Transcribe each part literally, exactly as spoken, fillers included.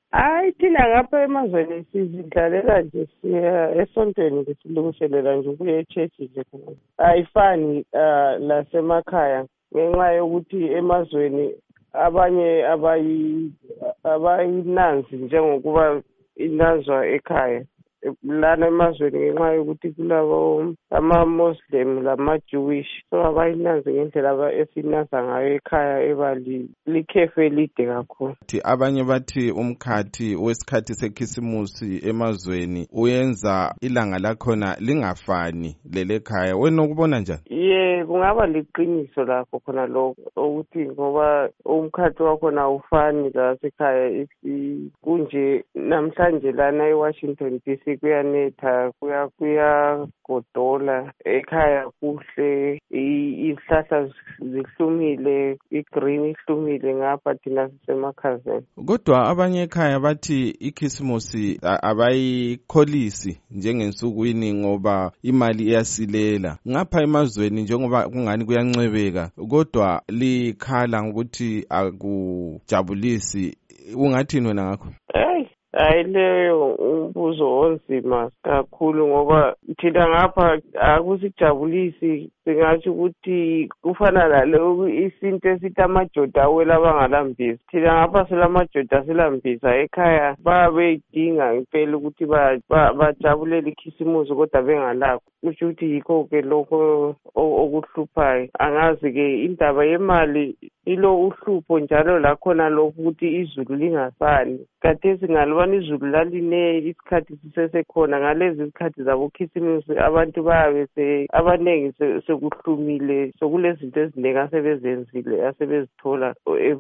Hayi thina ngapha emazweni sizidlalela nje siya esontweni ngesilungiselela nje ukuya e-church nje. Ayifani uh, lasemakhaya ngenxa yokuthi emazweni abanye abayi abayinanzi njengokuba inazwa ekhaya. Lana emazweni ngenxa yokuthi kulabo ama-Muslim lama-Jewish so abayinanzi ngendlela esinaza ngayo ekhaya ebali likhefu elide kakhulu. Abanye bathi umkhathi wesikhathi sekhisimusi emazweni uyenza ilanga lakhona lingafani lelekhaya. Wena ukubona njani? Ye kungaba liqiniso lakho khona lokho ukuthi ngoba umkhathi wakhona awufani la sekhaya kunje namhlanje lana eWashington D C kuyanetha kuya kuyagodola ekhaya kuhle izihlahla zihlumile igreen ihlumile ngapha thina sisemakhazeni. Kodwa abanye ekhaya bathi ikhisimusi abayikholisi njengensukwini ngoba imali iyasilela. Ngapha emazweni njengoba kungani kuyancwebeka kodwa likhala ngokuthi akujabulisi. Ungathini wena ngakho? Hey hayi leyo umbuzo onzima kakhulu ngoba thina ngapha akusijabulisi singathi ukuthi kufana nalo isinto esithi amajoda awela abangalambisi. Thina ngapha selamajoda silambisa ekhaya babeyidinga impela ukuthi bajabulele ikhisimusi kodwa bengalakho. Kusho ukuthi yikho-ke lokho okuhluphayo. Angazi-ke indaba yemali ilo uhlupho njalo lakhona lokho ukuthi izulu lingasani. Khathesi ngalibona izulu laline isikhathi sisesekhona ngalezi izikhathi zabokhisimusi abantu bayabe abanengi sekuhlumile sokulezinto eziningi asebezenzile asebezithola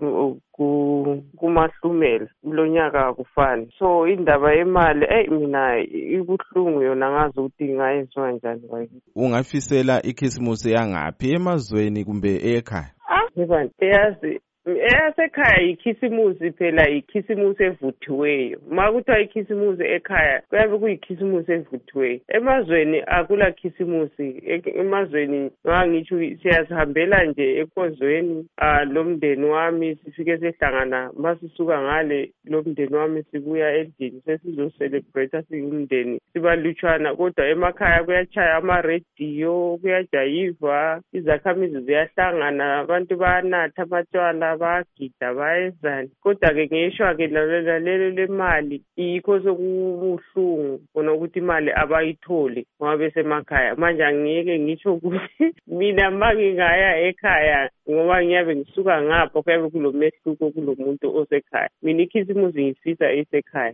kumahlumela kulonyaka akufani. So indaba yemali eyi mina ibuhlungu yona ngazi ukuthi ingayenziwa njani kwakithi. Ungafisela ikhisimusi yangaphi emazweni kumbe ekhaya? Ah yazi eyasekhaya ikhisimusi phela ikhisimusi evuthiweyo. Uma kuthiwa ikhisimusi ekhaya kuyabe kuyikhisimusi evuthiweyo. Emazweni akula khisimusi. Emazweni ngangitsho siyazihambela nje enkonzweni lomndeni wami sifike sehlangana masisuka ngale lomndeni wami sibuya endlini sesizocelebrate singumndeni sibalutshwana kodwa emakhaya kuyachaya ama-radio kuyajayiva izakhamizi ziyahlangana abantu bayanatha amatshwala bagida bayezani kodwa-ke ngeshwa-ke lalelo lemali yikho sokubuhlungu khona ukuthi imali abayitholi ngoba besemakhaya. Manje angiyeke ngitsho ukuthi mina ma ngingaya ekhaya ngoba ngiyabe ngisuka ngapho kuyabe kulomehluko kulo muntu osekhaya. Mina ikhisimusi ngifisa isekhaya.